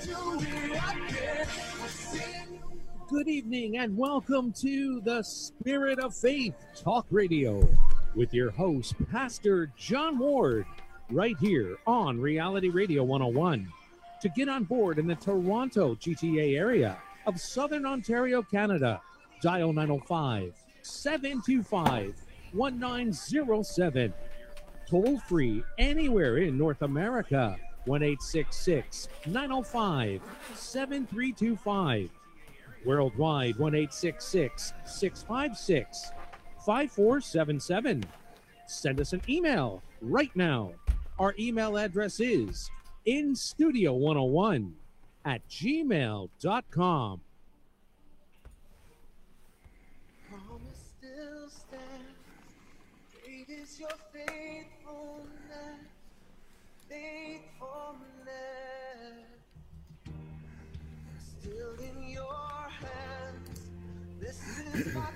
Good evening and welcome to the Spirit of Faith Talk Radio with your host, Pastor John Ward, right here on Reality Radio 101. To get on board in the Toronto GTA area of Southern Ontario, Canada, dial 905-725-1907. Toll free anywhere in North America, 1-866-905-7325. Worldwide, 1-866-656-5477. Send us an email right now. Our email address is instudio101@gmail.com. Promise still stands. Great is your faithfulness. Still in your hands. This is my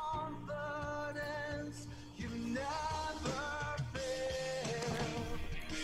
confidence. You never fail.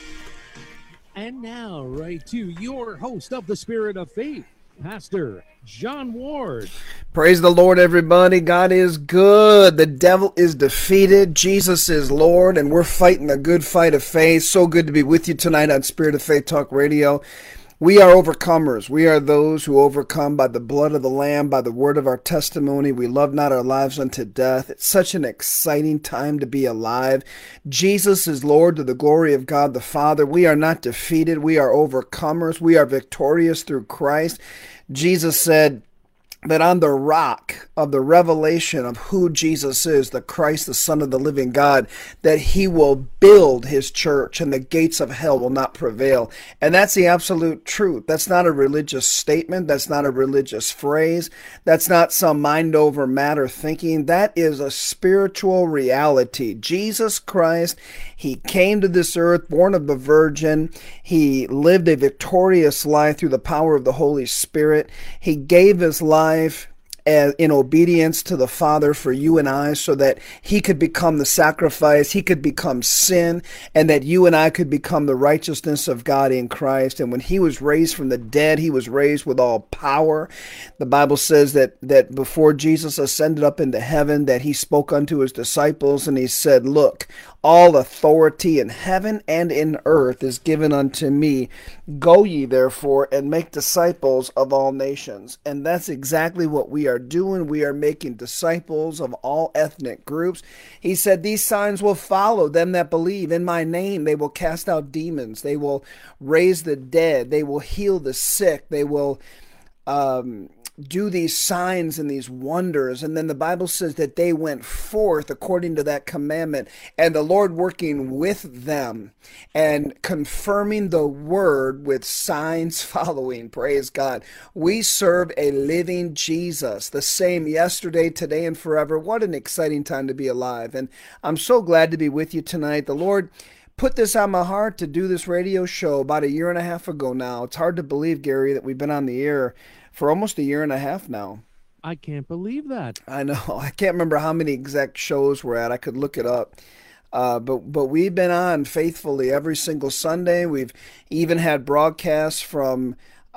And now, right to your host of the Spirit of Faith, Pastor John Ward. Praise the Lord, everybody. God is good. The devil is defeated. Jesus is Lord, and we're fighting the good fight of faith. So good to be with you tonight on Spirit of Faith Talk Radio. We are overcomers. We are those who overcome by the blood of the Lamb, by the word of our testimony. We love not our lives unto death. It's such an exciting time to be alive. Jesus is Lord, to the glory of God the Father. We are not defeated. We are overcomers. We are victorious through Christ. Jesus said that on the rock of the revelation of who Jesus is, the Christ, the Son of the living God, that he will build his church and the gates of hell will not prevail. And that's the absolute truth. That's not a religious statement. That's not a religious phrase. That's not some mind over matter thinking. That is a spiritual reality. Jesus Christ, he came to this earth, born of the Virgin. He lived a victorious life through the power of the Holy Spirit. He gave his life in obedience to the Father for you and I, so that he could become the sacrifice, he could become sin, and that you and I could become the righteousness of God in Christ. And when he was raised from the dead, he was raised with all power. The Bible says that before Jesus ascended up into heaven, that he spoke unto his disciples and he said, "Look, all authority in heaven and in earth is given unto me. Go ye therefore and make disciples of all nations." And that's exactly what we are doing. We are making disciples of all ethnic groups. He said, "These signs will follow them that believe. In my name they will cast out demons. They will raise the dead. They will heal the sick. They will do these signs and these wonders." And then the Bible says that they went forth according to that commandment, and the Lord working with them and confirming the word with signs following. Praise God. We serve a living Jesus, the same yesterday, today, and forever. What an exciting time to be alive. And I'm so glad to be with you tonight. The Lord put this on my heart to do this radio show about 1.5 years ago now. It's hard to believe, Gary, that we've been on the air for almost 1.5 years now. I can't believe that. I know. I can't remember how many exact shows we're at. I could look it up. But we've been on faithfully every single Sunday. We've even had broadcasts from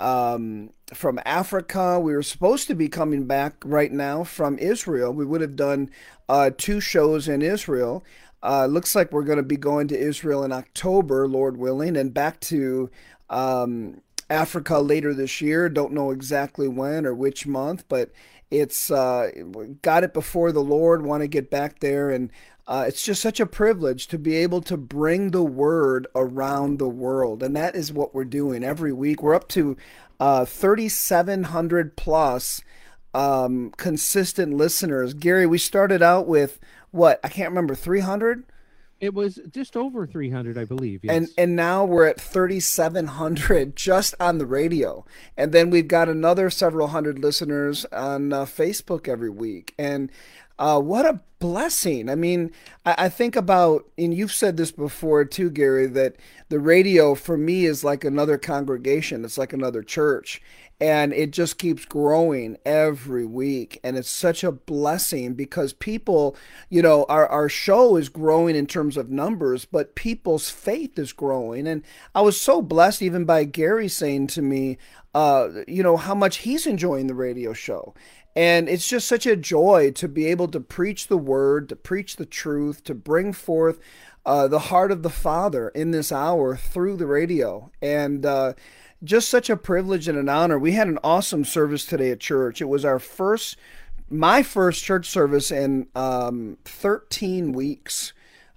Africa. We were supposed to be coming back right now from Israel. We would have done 2 shows in Israel. Looks like we're going to be going to Israel in October, Lord willing, and back to Africa later this year. Don't know exactly when or which month, but it's got it before the Lord. Want to get back there, and it's just such a privilege to be able to bring the word around the world, and that is what we're doing every week. We're up to 3,700 plus consistent listeners. Gary, we started out with what? I can't remember, 300? It was just over 300, I believe. Yes. And now we're at 3,700 just on the radio. And then we've got another several hundred listeners on Facebook every week. And what a blessing. I mean, I think about, and you've said this before too, Gary, that the radio for me is like another congregation. It's like another church. And it just keeps growing every week. And it's such a blessing because people, our show is growing in terms of numbers, but people's faith is growing. And I was so blessed even by Gary saying to me, how much he's enjoying the radio show. And it's just such a joy to be able to preach the word, to preach the truth, to bring forth the heart of the Father in this hour through the radio. And just such a privilege and an honor. We had an awesome service today at church. It was my first church service in 13 weeks,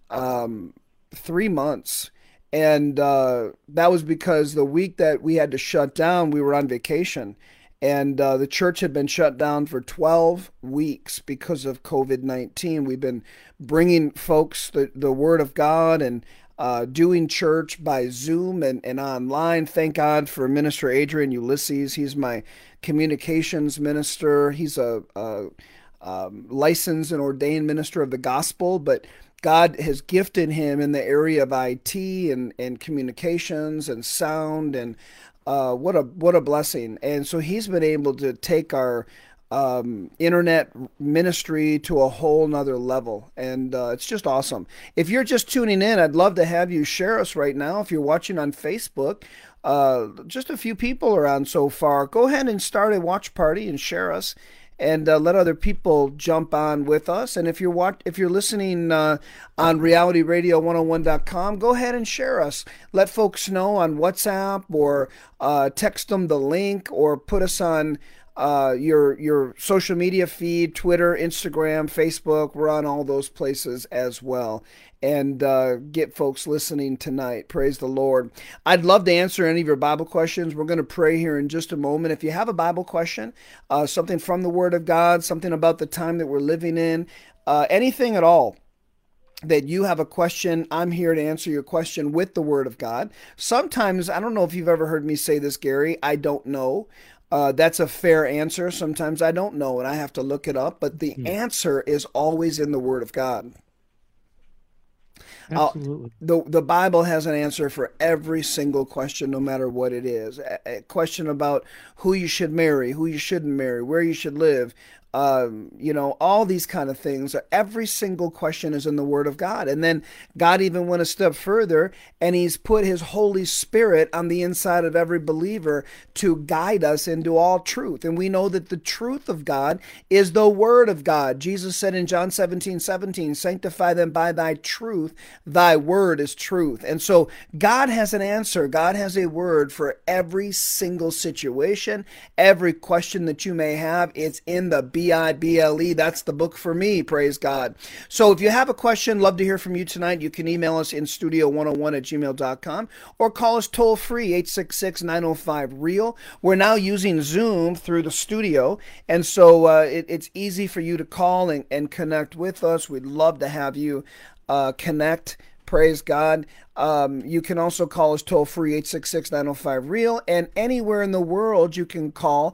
3 months. And that was because the week that we had to shut down, we were on vacation. And the church had been shut down for 12 weeks because of COVID-19. We've been bringing folks the Word of God and doing church by Zoom and online. Thank God for Minister Adrian Ulysses. He's my communications minister. He's a licensed and ordained minister of the gospel, but God has gifted him in the area of IT and communications and sound, and what a blessing. And so he's been able to take our internet ministry to a whole nother level. And it's just awesome. If you're just tuning in, I'd love to have you share us right now. If you're watching on Facebook, just a few people are on so far. Go ahead and start a watch party and share us, and let other people jump on with us. And if you're listening on realityradio101.com, go ahead and share us. Let folks know on WhatsApp, or text them the link, or put us on your social media feed, Twitter, Instagram, Facebook. We're on all those places as well. And get folks listening tonight. Praise the Lord. I'd love to answer any of your Bible questions. We're going to pray here in just a moment. If you have a Bible question, something from the Word of God, something about the time that we're living in, anything at all that you have a question, I'm here to answer your question with the Word of God. Sometimes, I don't know if you've ever heard me say this, Gary, I don't know. That's a fair answer. Sometimes I don't know and I have to look it up, but the answer is always in the Word of God. Absolutely. The Bible has an answer for every single question, no matter what it is. A question about who you should marry, who you shouldn't marry, where you should live, all these kind of things. Every single question is in the Word of God. And then God even went a step further, and He's put His Holy Spirit on the inside of every believer to guide us into all truth. And we know that the truth of God is the Word of God. Jesus said in John 17:17, sanctify them by thy truth. Thy word is truth. And so God has an answer. God has a word for every single situation, every question that you may have. It's in the Bible. That's the book for me. Praise God. So if you have a question, love to hear from you tonight. You can email us in studio101@gmail.com or call us toll free 866-905-REAL. We're now using Zoom through the studio, and so it's easy for you to call and connect with us. We'd love to have you connect. Praise God. You can also call us toll free 866-905-REAL, and anywhere in the world you can call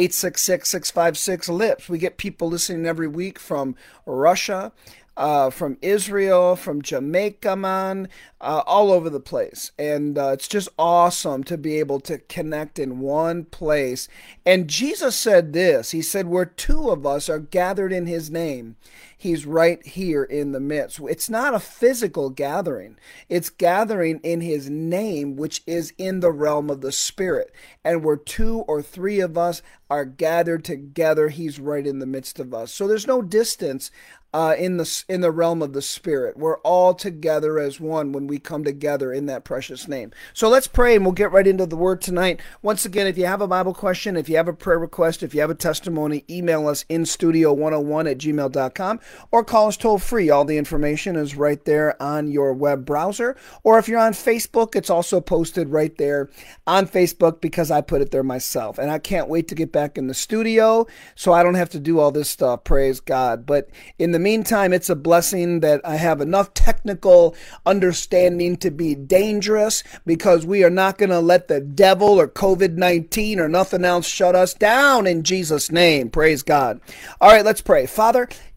866-656-LIPS. We get people listening every week from Russia, from Israel, from Jamaica, man, all over the place. And it's just awesome to be able to connect in one place. And Jesus said this, He said, where two of us are gathered in His name, He's right here in the midst. It's not a physical gathering. It's gathering in His name, which is in the realm of the Spirit. And where two or three of us are gathered together, He's right in the midst of us. So there's no distance in the realm of the Spirit. We're all together as one when we come together in that precious name. So let's pray, and we'll get right into the Word tonight. Once again, if you have a Bible question, if you have a prayer request, if you have a testimony, email us in studio101@gmail.com or call us toll free. All the information is right there on your web browser. Or if you're on Facebook, it's also posted right there on Facebook because I put it there myself. And I can't wait to get back in the studio so I don't have to do all this stuff. Praise God. But in the meantime, it's a blessing that I have enough technical understanding to be dangerous, because we are not going to let the devil or COVID-19 or nothing else shut us down in Jesus' name. Praise God. All right, let's pray. Father, in the name of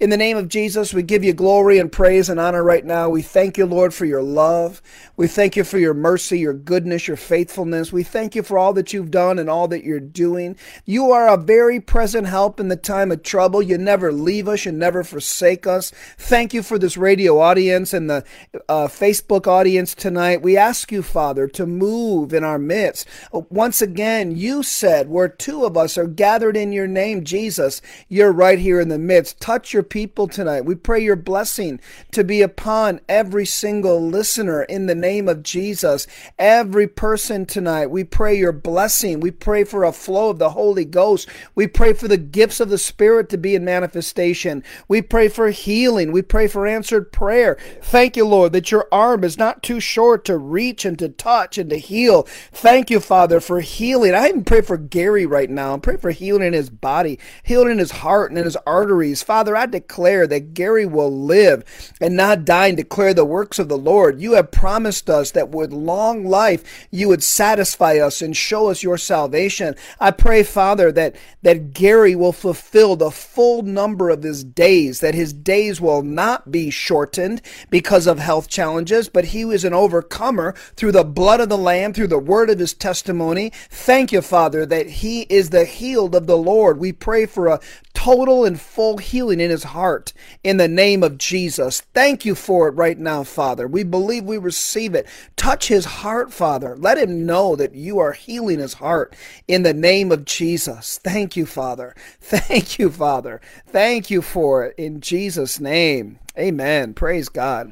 of Jesus, we give you glory and praise and honor right now. We thank you, Lord, for your love. We thank you for your mercy, your goodness, your faithfulness. We thank you for all that you've done and all that you're doing. You are a very present help in the time of trouble. You never leave us. You never forsake us. Thank you for this radio audience and the Facebook audience tonight. We ask you, Father, to move in our midst. Once again, you said where two of us are gathered in your name, Jesus, you're right here in the midst. Touch your people tonight. We pray your blessing to be upon every single listener in the name of Jesus. Every person tonight, we pray your blessing. We pray for a flow of the Holy Ghost. We pray for the gifts of the Spirit to be in manifestation. We pray for healing. We pray for answered prayer. Thank you, Lord, that your arm is not too short to reach and to touch and to heal. Thank you, Father, for healing. I even pray for Gary right now. I pray for healing in his body, healing in his heart and in his arteries. Father, I declare that Gary will live and not die and declare the works of the Lord. You have promised us that with long life you would satisfy us and show us your salvation. I pray, Father, that Gary will fulfill the full number of his days, that his days will not be shortened because of health challenges, but he is an overcomer through the blood of the Lamb, through the word of his testimony. Thank you, Father, that he is the healed of the Lord. We pray for a total and full healing in his heart in the name of Jesus. Thank you for it right now, Father. We believe we receive it. Touch his heart, Father. Let him know that you are healing his heart in the name of Jesus. Thank you, Father. Thank you, Father. Thank you for it in Jesus' name. Amen. Praise God.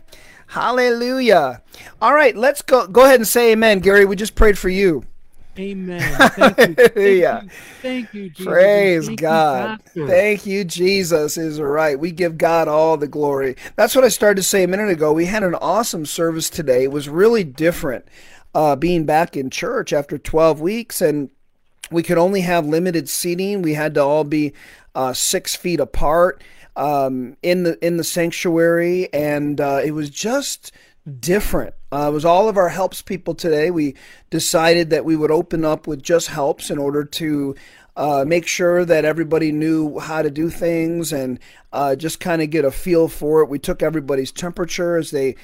Hallelujah. All right, let's go ahead and say amen, Gary. We just prayed for you. Amen. Thank you. Thank you, Jesus. Praise Thank God. You, Thank you, Jesus is right. We give God all the glory. That's what I started to say a minute ago. We had an awesome service today. It was really different being back in church after 12 weeks, and we could only have limited seating. We had to all be 6 feet apart in the sanctuary, and it was just different. It was all of our helps people today. We decided that we would open up with just helps in order to make sure that everybody knew how to do things and just kind of get a feel for it. We took everybody's temperature as they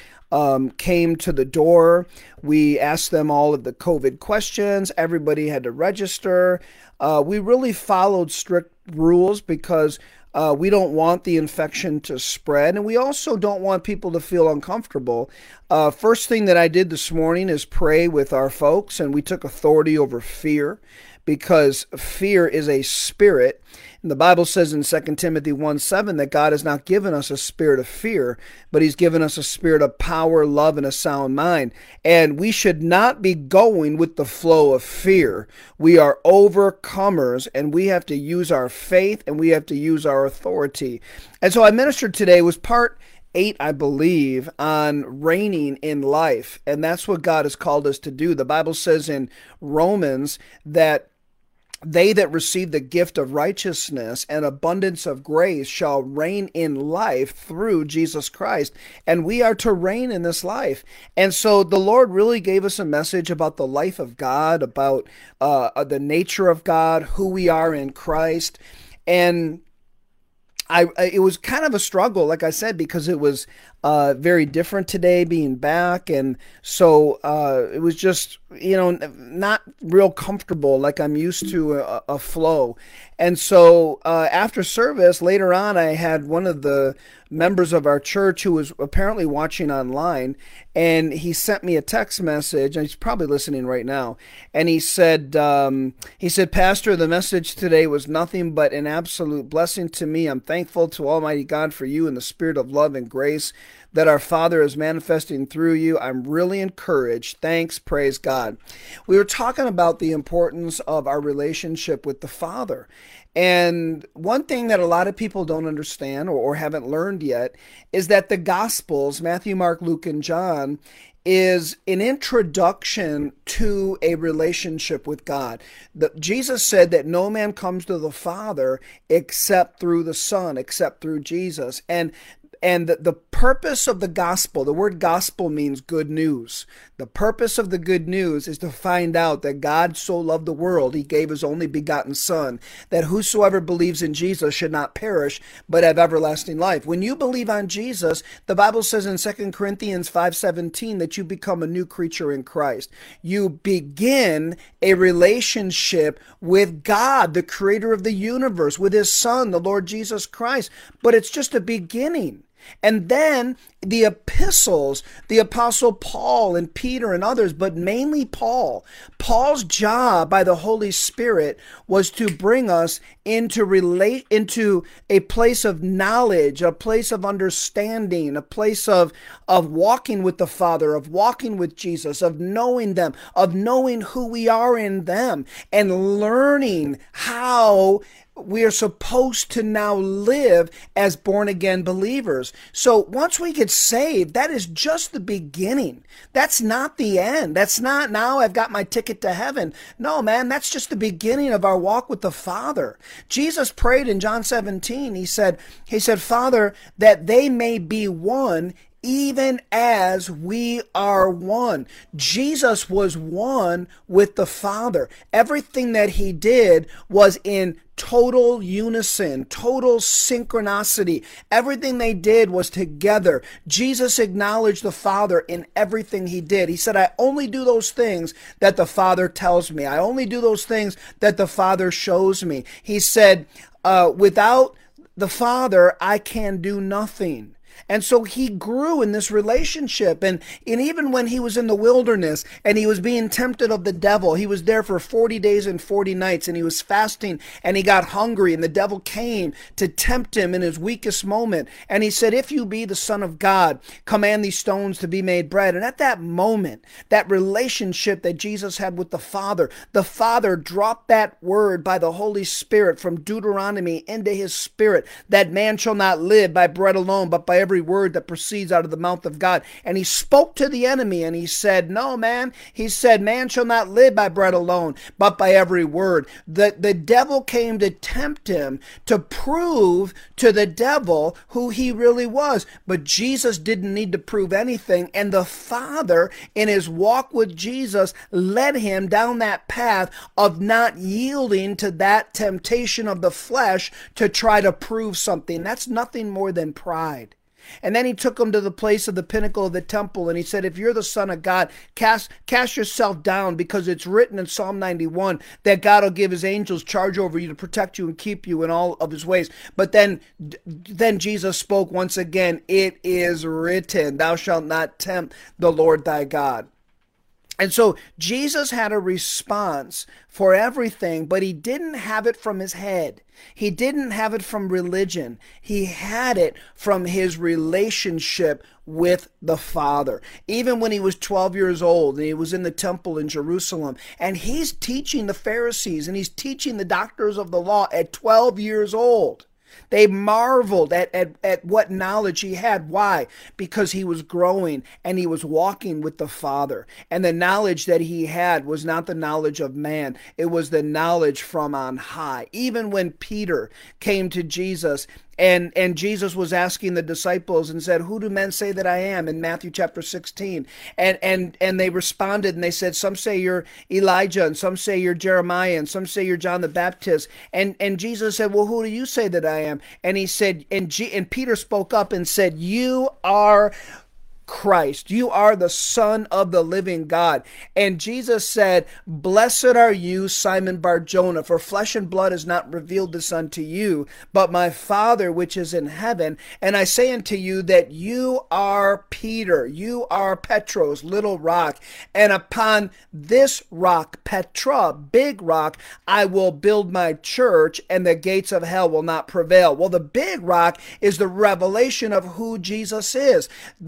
came to the door. We asked them all of the COVID questions. Everybody had to register. We really followed strict rules because we don't want the infection to spread, and we also don't want people to feel uncomfortable. First thing that I did this morning is pray with our folks, and we took authority over fear, because fear is a spirit. And the Bible says in 2 Timothy 1:7 that God has not given us a spirit of fear, but he's given us a spirit of power, love, and a sound mind. And we should not be going with the flow of fear. We are overcomers, and we have to use our faith, and we have to use our authority. And so I ministered today, was part 8, I believe, on reigning in life. And that's what God has called us to do. The Bible says in Romans that they that receive the gift of righteousness and abundance of grace shall reign in life through Jesus Christ. And we are to reign in this life. And so the Lord really gave us a message about the life of God, about the nature of God, who we are in Christ. And it was kind of a struggle, like I said, because it was very different today being back. And so it was just, not real comfortable like I'm used to a flow. And so after service, later on, I had one of the members of our church who was apparently watching online, and he sent me a text message, and he's probably listening right now. And he said, Pastor, the message today was nothing but an absolute blessing to me. I'm thankful to Almighty God for you and the spirit of love and grace that our Father is manifesting through you. I'm really encouraged. Thanks. Praise God. We were talking about the importance of our relationship with the Father. And one thing that a lot of people don't understand or haven't learned yet is that the Gospels, Matthew, Mark, Luke, and John, is an introduction to a relationship with God. Jesus said that no man comes to the Father except through the Son, except through Jesus. And And the purpose of the gospel, the word gospel means good news. The purpose of the good news is to find out that God so loved the world, he gave his only begotten Son, that whosoever believes in Jesus should not perish, but have everlasting life. When you believe on Jesus, the Bible says in 2 Corinthians 5:17 that you become a new creature in Christ. You begin a relationship with God, the creator of the universe, with his Son, the Lord Jesus Christ. But it's just a beginning. And then the epistles, the Apostle Paul and Peter and others, but mainly Paul. Paul's job by the Holy Spirit was to bring us into a place of knowledge, a place of understanding, a place of walking with the Father, of walking with Jesus, of knowing them, of knowing who we are in them, and learning how we are supposed to now live as born-again believers. So once we get saved, that is just the beginning. That's not the end. That's not, now I've got my ticket to heaven. No, man, that's just the beginning of our walk with the Father. Jesus prayed in John 17. He said, Father, that they may be one, even as we are one. Jesus was one with the Father. Everything that he did was in total unison, total synchronicity. Everything they did was together. Jesus acknowledged the Father in everything he did. He said, I only do those things that the Father tells me. I only do those things that the Father shows me. He said, without the Father, I can do nothing. And so he grew in this relationship. And even when he was in the wilderness and he was being tempted of the devil, he was there for 40 days and 40 nights and he was fasting and he got hungry and the devil came to tempt him in his weakest moment. And he said, if you be the Son of God, command these stones to be made bread. And at that moment, that relationship that Jesus had with the Father dropped that word by the Holy Spirit from Deuteronomy into his spirit, that man shall not live by bread alone, but by every word that proceeds out of the mouth of God. And he spoke to the enemy and he said, no, man. He said, man shall not live by bread alone, but by every word. The devil came to tempt him, to prove to the devil who he really was. But Jesus didn't need to prove anything. And the Father, in his walk with Jesus, led him down that path of not yielding to that temptation of the flesh to try to prove something. That's nothing more than pride. And then he took him to the place of the pinnacle of the temple, and he said, if you're the Son of God, cast yourself down, because it's written in Psalm 91 that God will give his angels charge over you to protect you and keep you in all of his ways. But then Jesus spoke once again, it is written, thou shalt not tempt the Lord thy God. And so Jesus had a response for everything, but he didn't have it from his head. He didn't have it from religion. He had it from his relationship with the Father. Even when he was 12 years old and he was in the temple in Jerusalem, and he's teaching the Pharisees and he's teaching the doctors of the law at 12 years old. They marveled at what knowledge he had. Why? Because he was growing and he was walking with the Father. And the knowledge that he had was not the knowledge of man. It was the knowledge from on high. Even when Peter came to Jesus and Jesus was asking the disciples and said, who do men say that I am? In Matthew chapter 16. And they responded and they said, some say you're Elijah, and some say you're Jeremiah, and some say you're John the Baptist. And Jesus said, well, who do you say that I am? And he said, and Peter spoke up and said, you are Christ. You are the Son of the living God. And Jesus said, blessed are you, Simon Bar-Jonah, for flesh and blood has not revealed this unto you, but my Father which is in heaven. And I say unto you that you are Peter, you are Petros, little rock, and upon this rock, Petra, big rock, I will build my church, and the gates of hell will not prevail. Well, the big rock is the revelation of who Jesus is. The Father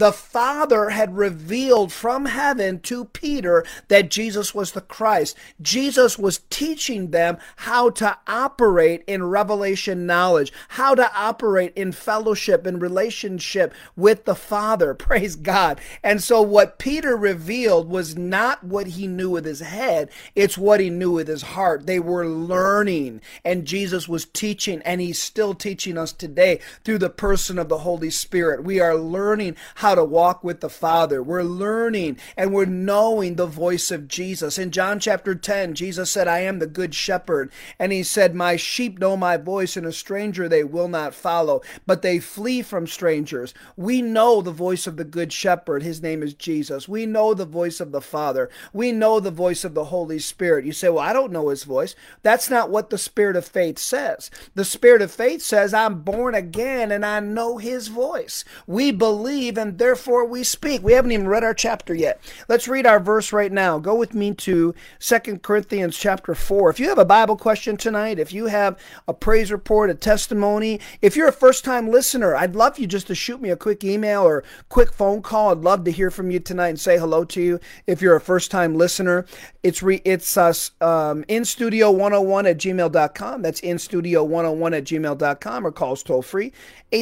Father had revealed from heaven to Peter that Jesus was the Christ. Jesus was teaching them how to operate in revelation knowledge, how to operate in fellowship and relationship with the Father. Praise God. And so what Peter revealed was not what he knew with his head, it's what he knew with his heart. They were learning, and Jesus was teaching, and he's still teaching us today through the person of the Holy Spirit. We are learning how to walk with the Father. We're learning and we're knowing the voice of Jesus. In John chapter 10, Jesus said, I am the good shepherd. And he said, my sheep know my voice, and a stranger they will not follow, but they flee from strangers. We know the voice of the good shepherd. His name is Jesus. We know the voice of the Father. We know the voice of the Holy Spirit. You say, well, I don't know his voice. That's not what the Spirit of faith says. The Spirit of faith says, I'm born again and I know his voice. We believe and therefore we speak. We haven't even read our chapter yet. Let's read our verse right now. Go with me to 2 Corinthians chapter 4. If you have a Bible question tonight, if you have a praise report, a testimony, if you're a first-time listener, I'd love you just to shoot me a quick email or quick phone call. I'd love to hear from you tonight and say hello to you. If you're a first-time listener, it's instudio101@gmail.com. That's instudio101@gmail.com, or call us toll free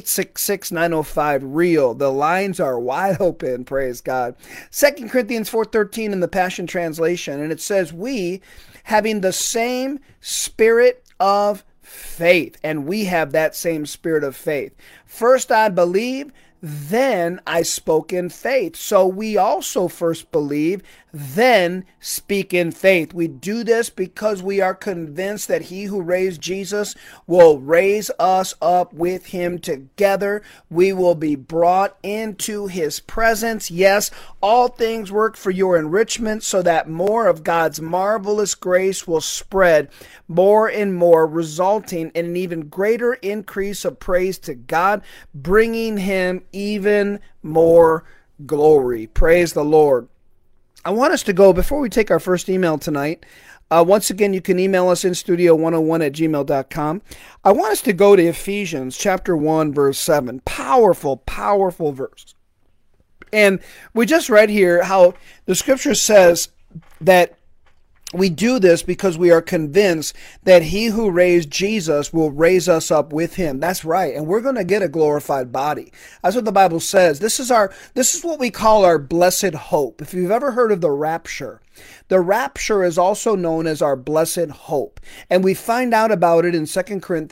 866-905-REAL. The lines are wide open. Praise God. 2 Corinthians 4:13 in the Passion Translation, and it says, we having the same spirit of faith, and we have that same spirit of faith. First I believe, then I spoke in faith. So we also first believe, then speak in faith. We do this because we are convinced that he who raised Jesus will raise us up with him together. We will be brought into his presence. Yes, all things work for your enrichment, so that more of God's marvelous grace will spread more and more, resulting in an even greater increase of praise to God, bringing him even more glory. Praise the Lord. I want us to go, before we take our first email tonight, once again, you can email us instudio101@gmail.com. I want us to go to Ephesians chapter 1, verse 7. Powerful, powerful verse. And we just read here how the scripture says that we do this because we are convinced that he who raised Jesus will raise us up with him. That's right. And we're going to get a glorified body. That's what the Bible says. This is what we call our blessed hope. If you've ever heard of the rapture is also known as our blessed hope. And we find out about it in 1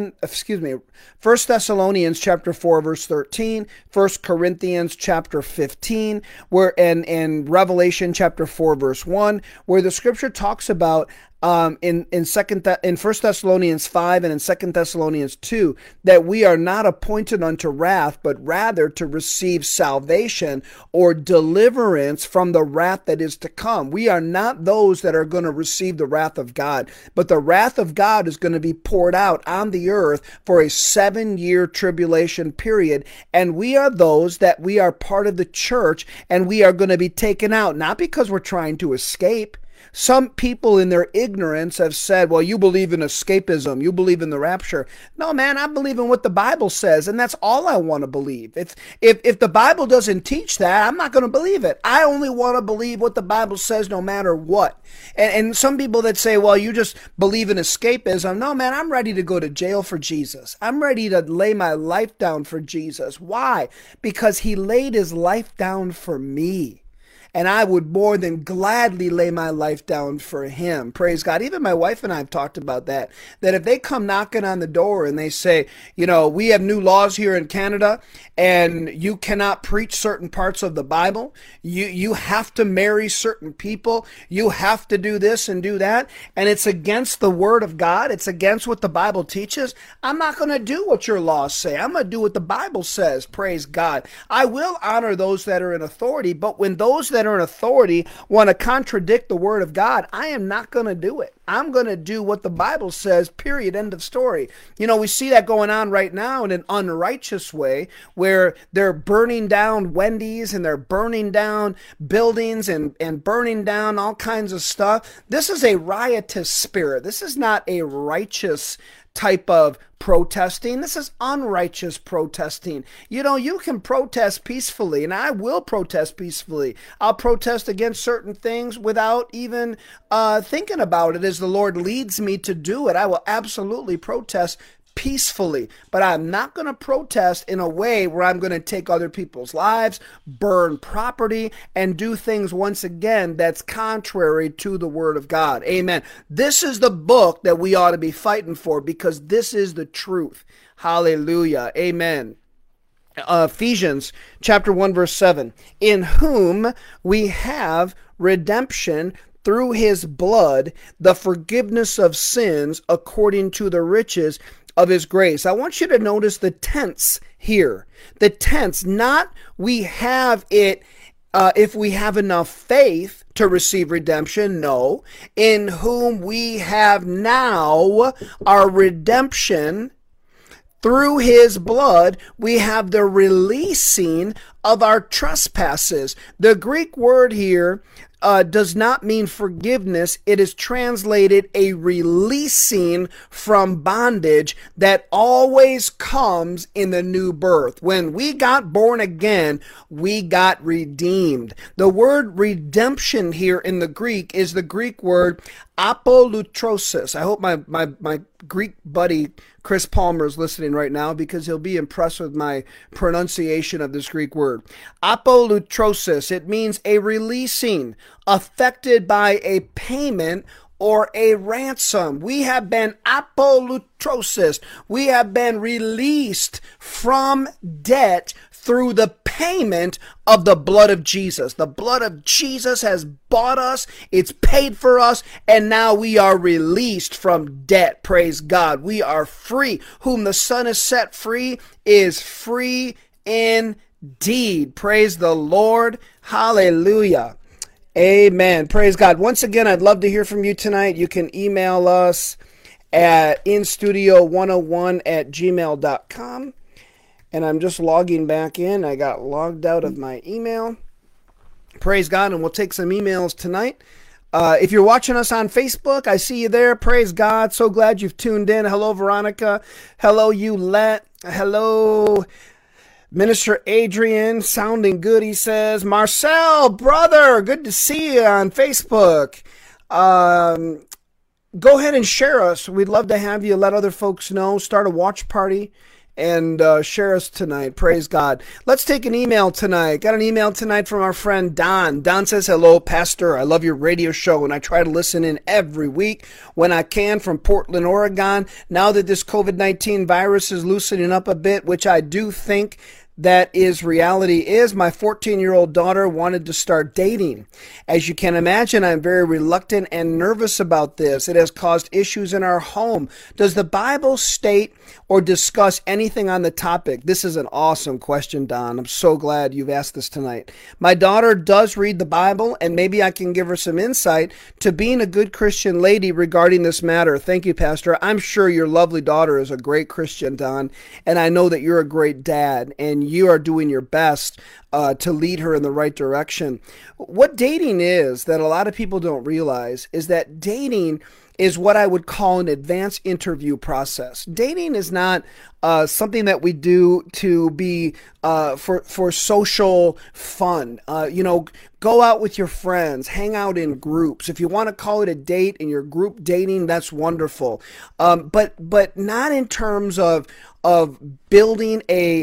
Thessalonians chapter 4, verse 13, 1 Corinthians chapter 15, and Revelation chapter 4, verse 1, where the scripture talks about in 1 Thessalonians 5 and in 2 Thessalonians 2, that we are not appointed unto wrath, but rather to receive salvation or deliverance from the wrath that is to come. We are not those that are going to receive the wrath of God, but the wrath of God is going to be poured out on the earth for a 7-year tribulation period. And we are those that we are part of the church, and we are going to be taken out, not because we're trying to escape. Some people in their ignorance have said, well, you believe in escapism, you believe in the rapture. No, man, I believe in what the Bible says, and that's all I want to believe. If the Bible doesn't teach that, I'm not going to believe it. I only want to believe what the Bible says no matter what. And some people that say, well, you just believe in escapism. No, man, I'm ready to go to jail for Jesus. I'm ready to lay my life down for Jesus. Why? Because he laid his life down for me. And I would more than gladly lay my life down for him. Praise God. Even my wife and I have talked about that if they come knocking on the door and they say, you know, we have new laws here in Canada and you cannot preach certain parts of the Bible. You have to marry certain people. You have to do this and do that. And it's against the word of God. It's against what the Bible teaches. I'm not going to do what your laws say. I'm going to do what the Bible says. Praise God. I will honor those that are in authority, but when those that are in authority want to contradict the word of God, I am not going to do it. I'm going to do what the Bible says, period, end of story. You know, we see that going on right now in an unrighteous way where they're burning down Wendy's and they're burning down buildings and burning down all kinds of stuff. This is a riotous spirit. This is not a righteous type of protesting. This is unrighteous protesting. You know, you can protest peacefully, and I will protest peacefully. I'll protest against certain things without even thinking about it as the Lord leads me to do it. I will absolutely protest peacefully, but I'm not going to protest in a way where I'm going to take other people's lives, burn property, and do things once again that's contrary to the Word of God. Amen. This is the book that we ought to be fighting for because this is the truth. Hallelujah. Amen. Ephesians chapter 1 verse 7, in whom we have redemption through his blood, the forgiveness of sins according to the riches of his grace. I want you to notice the tense here. The tense, not we have it if we have enough faith to receive redemption. No. In whom we have now our redemption through his blood, we have the releasing of our trespasses. The Greek word here does not mean forgiveness. It is translated a releasing from bondage that always comes in the new birth. When we got born again, we got redeemed. The word redemption here in the Greek is the Greek word apolutrosis. I hope my Greek buddy Chris Palmer is listening right now because he'll be impressed with my pronunciation of this Greek word. Apolutrosis. It means a releasing, affected by a payment or a ransom. We have been apolutrosis. We have been released from debt through the payment of the blood of Jesus. The blood of Jesus has bought us. It's paid for us. And now we are released from debt. Praise God. We are free. Whom the Son has set free is free indeed. Praise the Lord. Hallelujah. Amen. Praise God. Once again, I'd love to hear from you tonight. You can email us at instudio101@gmail.com. And I'm just logging back in. I got logged out of my email. Praise God, and we'll take some emails tonight. If you're watching us on Facebook, I see you there. Praise God. So glad you've tuned in. Hello, Veronica. Hello, Eulette. Hello, Minister Adrian. Sounding good, he says. Marcel, brother, good to see you on Facebook. Go ahead and share us. We'd love to have you let other folks know. Start a watch party. And share us tonight. Praise God. Let's take an email tonight. Got an email tonight from our friend Don. Don says, hello, Pastor. I love your radio show, and I try to listen in every week when I can from Portland, Oregon. Now that this COVID-19 virus is loosening up a bit, which I do think that is reality, is my 14-year-old daughter wanted to start dating. As you can imagine, I'm very reluctant and nervous about this. It has caused issues in our home. Does the Bible state or discuss anything on the topic? This is an awesome question, Don. I'm so glad you've asked this tonight. My daughter does read the Bible, and maybe I can give her some insight to being a good Christian lady regarding this matter. Thank you, Pastor. I'm sure your lovely daughter is a great Christian, Don, and I know that you're a great dad, and you are doing your best to lead her in the right direction. What dating is that a lot of people don't realize is that dating is what I would call an advanced interview process. Dating is not something that we do to be for social fun. Go out with your friends, hang out in groups. If you want to call it a date and you're group dating, that's wonderful. But not in terms of building a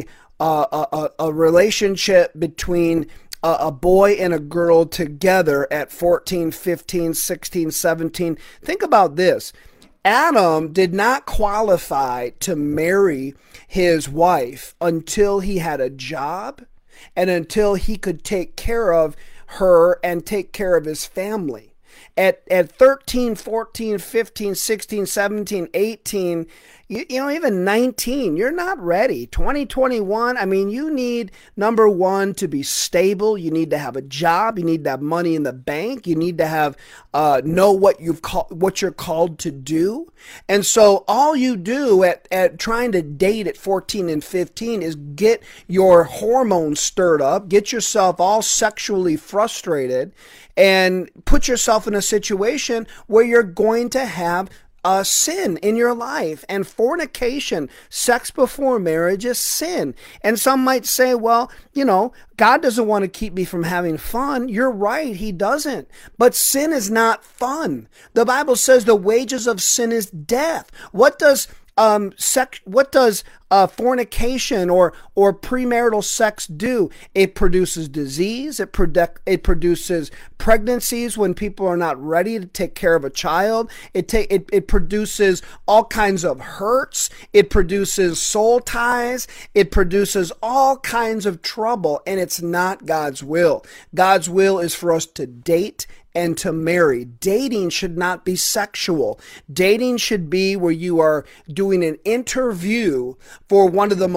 relationship between a boy and a girl together at 14, 15, 16, 17. Think about this. Adam did not qualify to marry his wife until he had a job and until he could take care of her and take care of his family. At 13, 14, 15, 16, 17, 18, even 19, you're not ready. 2021, I mean, you need, number one, to be stable. You need to have a job. You need to have money in the bank. You need to have, know what you're called to do. And so all you do at trying to date at 14 and 15 is get your hormones stirred up, get yourself all sexually frustrated, and put yourself in a situation where you're going to have sin in your life. And fornication, sex before marriage, is sin. And some might say, well, God doesn't want to keep me from having fun. You're right, he doesn't. But sin is not fun. The Bible says the wages of sin is death. What does fornication or premarital sex do? It produces disease. It produces pregnancies when people are not ready to take care of a child. It produces all kinds of hurts. It produces soul ties. It produces all kinds of trouble, and it's not God's will. God's will is for us to date and to marry. Dating should not be sexual. Dating should be where you are doing an interview for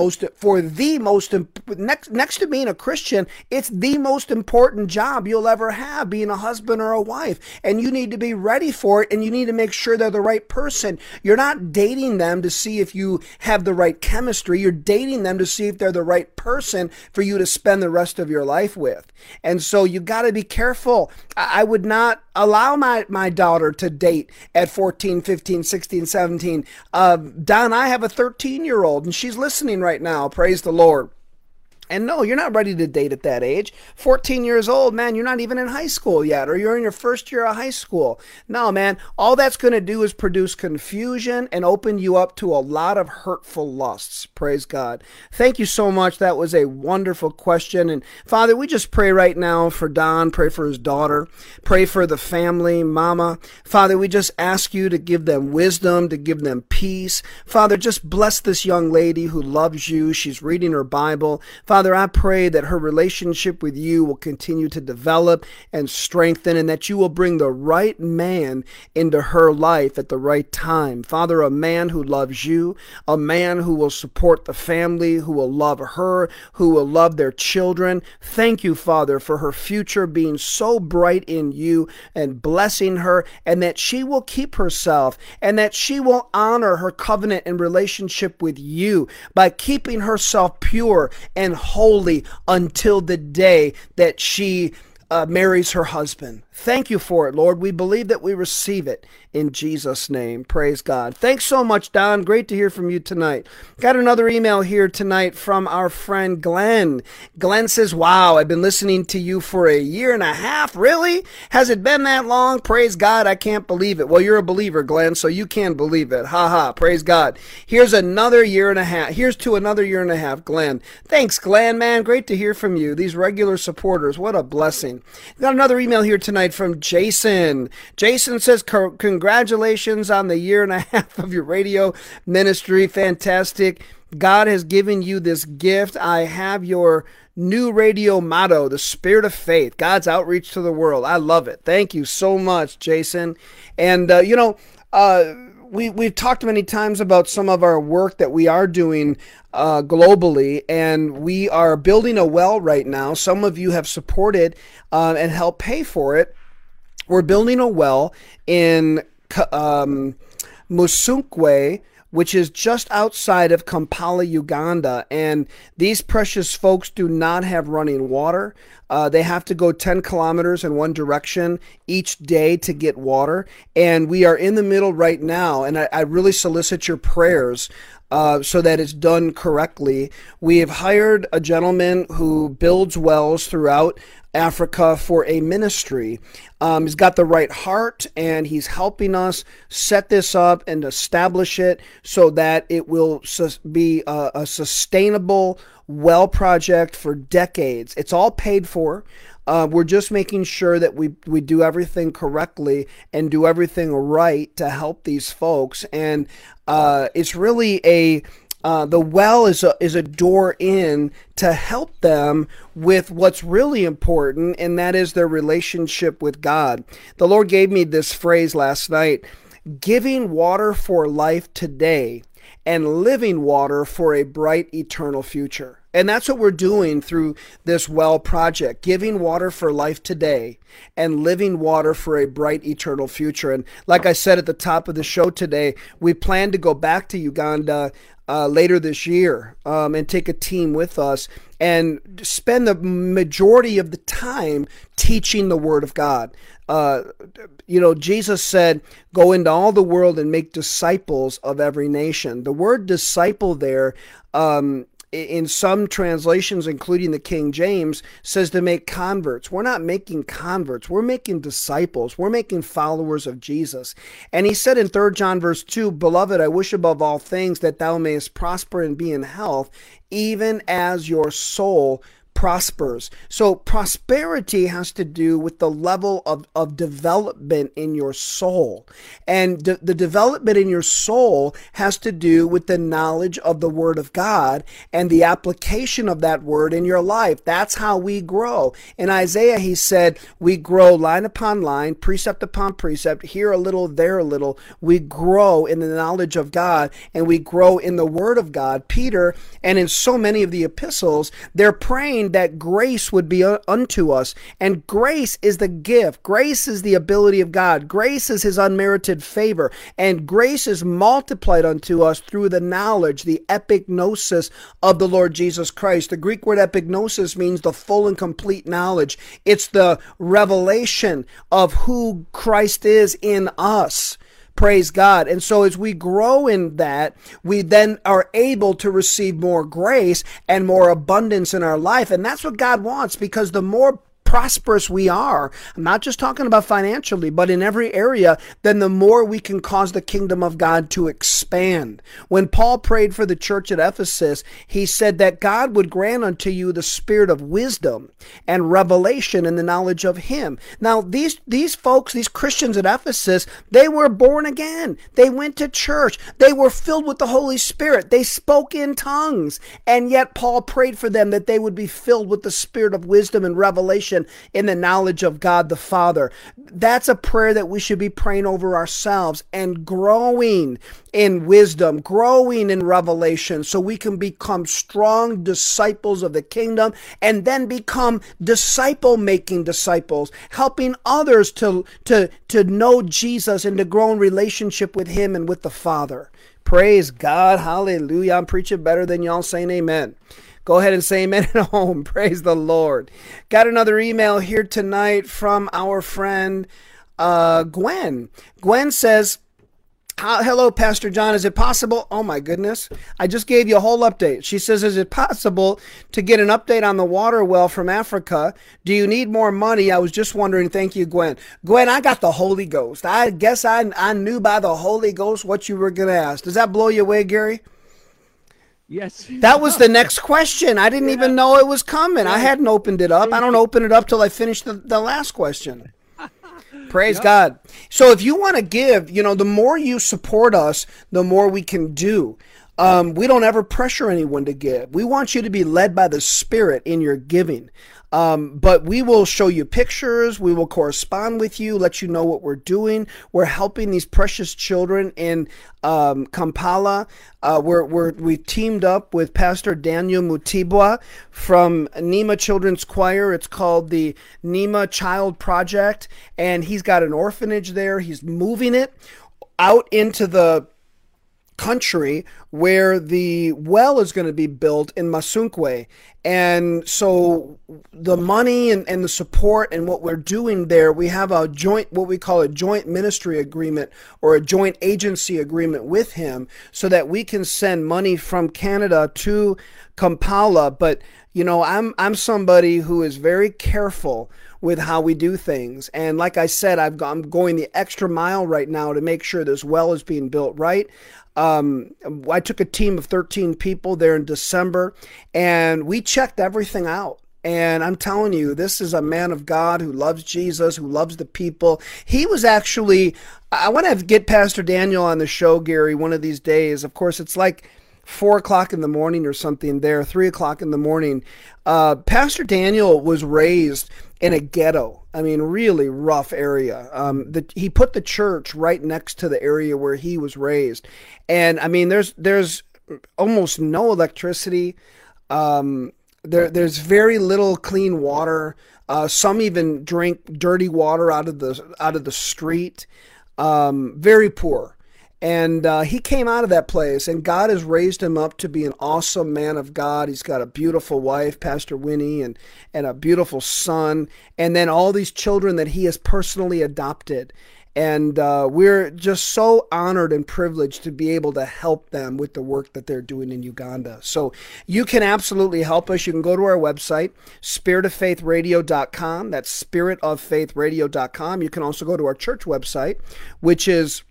next to being a Christian, it's the most important job you'll ever have, being a husband or a wife. And you need to be ready for it, and you need to make sure they're the right person. You're not dating them to see if you have the right chemistry. You're dating them to see if they're the right person for you to spend the rest of your life with. And so you got to be careful. I would not allow my daughter to date at 14, 15, 16, 17. Don, I have a 13-year-old, and she's listening right now. Praise the Lord. And no, you're not ready to date at that age. 14 years old, man, you're not even in high school yet, or you're in your first year of high school. No, man, all that's going to do is produce confusion and open you up to a lot of hurtful lusts. Praise God. Thank you so much. That was a wonderful question. And Father, we just pray right now for Don, pray for his daughter, pray for the family, Mama. Father, we just ask you to give them wisdom, to give them peace. Father, just bless this young lady who loves you. She's reading her Bible. Father, I pray that her relationship with you will continue to develop and strengthen, and that you will bring the right man into her life at the right time. Father, a man who loves you, a man who will support the family, who will love her, who will love their children. Thank you, Father, for her future being so bright in you and blessing her, and that she will keep herself, and that she will honor her covenant and relationship with you by keeping herself pure and holy until the day that she marries her husband. Thank you for it, Lord. We believe that we receive it in Jesus' name. Praise God. Thanks so much, Don. Great to hear from you tonight. Got another email here tonight from our friend Glenn. Glenn says, wow, I've been listening to you for a year and a half. Really? Has it been that long? Praise God. I can't believe it. Well, you're a believer, Glenn, so you can believe it. Ha ha. Praise God. Here's another year and a half. Here's to another year and a half, Glenn. Thanks, Glenn, man. Great to hear from you. These regular supporters. What a blessing. Got another email here tonight from Jason. Jason says, congratulations on the year and a half of your radio ministry. Fantastic. God has given you this gift. I have your new radio motto, the Spirit of Faith, God's outreach to the world. I love it. Thank you so much, Jason. And, we've talked many times about some of our work that we are doing globally, and we are building a well right now. Some of you have supported and helped pay for it. We're building a well in Musunkwe, which is just outside of Kampala, Uganda. And these precious folks do not have running water. They have to go 10 kilometers in one direction each day to get water. And we are in the middle right now, and I really solicit your prayers so that it's done correctly. We have hired a gentleman who builds wells throughout Africa for a ministry. He's got the right heart, and he's helping us set this up and establish it so that it will be a sustainable well project for decades. It's all paid for. We're just making sure that we do everything correctly and do everything right to help these folks. And it's really the well is a door in to help them with what's really important, and that is their relationship with God. The Lord gave me this phrase last night: giving water for life today and living water for a bright eternal future. And that's what we're doing through this well project, giving water for life today and living water for a bright eternal future. And like I said at the top of the show today, we plan to go back to Uganda later this year and take a team with us and spend the majority of the time teaching the Word of God. Jesus said, go into all the world and make disciples of every nation. The word disciple there, in some translations, including the King James, says to make converts. We're not making converts. We're making disciples. We're making followers of Jesus. And he said in 3 John verse 2, Beloved, I wish above all things that thou mayest prosper and be in health, even as your soul prospers. So prosperity has to do with the level of development in your soul. And the development in your soul has to do with the knowledge of the Word of God and the application of that Word in your life. That's how we grow. In Isaiah, he said, we grow line upon line, precept upon precept, here a little, there a little. We grow in the knowledge of God and we grow in the Word of God. Peter, and in so many of the epistles, they're praying that grace would be unto us. And grace is the gift. Grace is the ability of God. Grace is his unmerited favor. And grace is multiplied unto us through the knowledge, the epignosis of the Lord Jesus Christ. The Greek word epignosis means the full and complete knowledge. It's the revelation of who Christ is in us. Praise God. And so as we grow in that, we then are able to receive more grace and more abundance in our life. And that's what God wants, because the more prosperous we are, I'm not just talking about financially, but in every area, then the more we can cause the kingdom of God to expand. When Paul prayed for the church at Ephesus, he said that God would grant unto you the spirit of wisdom and revelation in the knowledge of him. Now, these folks, these Christians at Ephesus, they were born again. They went to church. They were filled with the Holy Spirit. They spoke in tongues. And yet Paul prayed for them that they would be filled with the spirit of wisdom and revelation in the knowledge of God the Father. That's a prayer that we should be praying over ourselves and growing in wisdom, growing in revelation, so we can become strong disciples of the kingdom and then become disciple-making disciples, helping others to know Jesus and to grow in relationship with him and with the Father. Praise God. Hallelujah. I'm preaching better than y'all saying amen. Go ahead and say amen at home. Praise the Lord. Got another email here tonight from our friend Gwen. Gwen says, hello, Pastor John. Is it possible? Oh, my goodness. I just gave you a whole update. She says, is it possible to get an update on the water well from Africa? Do you need more money? I was just wondering. Thank you, Gwen. Gwen, I got the Holy Ghost. I guess I knew by the Holy Ghost what you were going to ask. Does that blow you away, Gary? Yes. That was the next question. I didn't even know it was coming. I hadn't opened it up. I don't open it up till I finish the last question. Praise God. So if you want to give, the more you support us, the more we can do. We don't ever pressure anyone to give. We want you to be led by the Spirit in your giving. But we will show you pictures. We will correspond with you, let you know what we're doing. We're helping these precious children in Kampala. We teamed up with Pastor Daniel Mutibwa from Nima Children's Choir. It's called the Nima Child Project, and he's got an orphanage there. He's moving it out into the country where the well is going to be built in Masunkwe. And so the money and the support and what we're doing there, we have a joint, what we call a joint ministry agreement or a joint agency agreement with him so that we can send money from Canada to Kampala. But, I'm somebody who is very careful with how we do things. And like I said, I'm going the extra mile right now to make sure this well is being built right. I took a team of 13 people there in December, and we checked everything out. And I'm telling you, this is a man of God who loves Jesus, who loves the people. He was actually, I want to get Pastor Daniel on the show, Gary, one of these days. Of course, it's like 4 o'clock in the morning or something there, 3 o'clock in the morning. Pastor Daniel was raised in a ghetto. I mean, really rough area. He put the church right next to the area where he was raised, and I mean, there's almost no electricity. There's very little clean water. Some even drink dirty water out of the street. Very poor. And he came out of that place, and God has raised him up to be an awesome man of God. He's got a beautiful wife, Pastor Winnie, and a beautiful son, and then all these children that he has personally adopted. And we're just so honored and privileged to be able to help them with the work that they're doing in Uganda. So you can absolutely help us. You can go to our website, spiritoffaithradio.com. That's spiritoffaithradio.com. You can also go to our church website, which is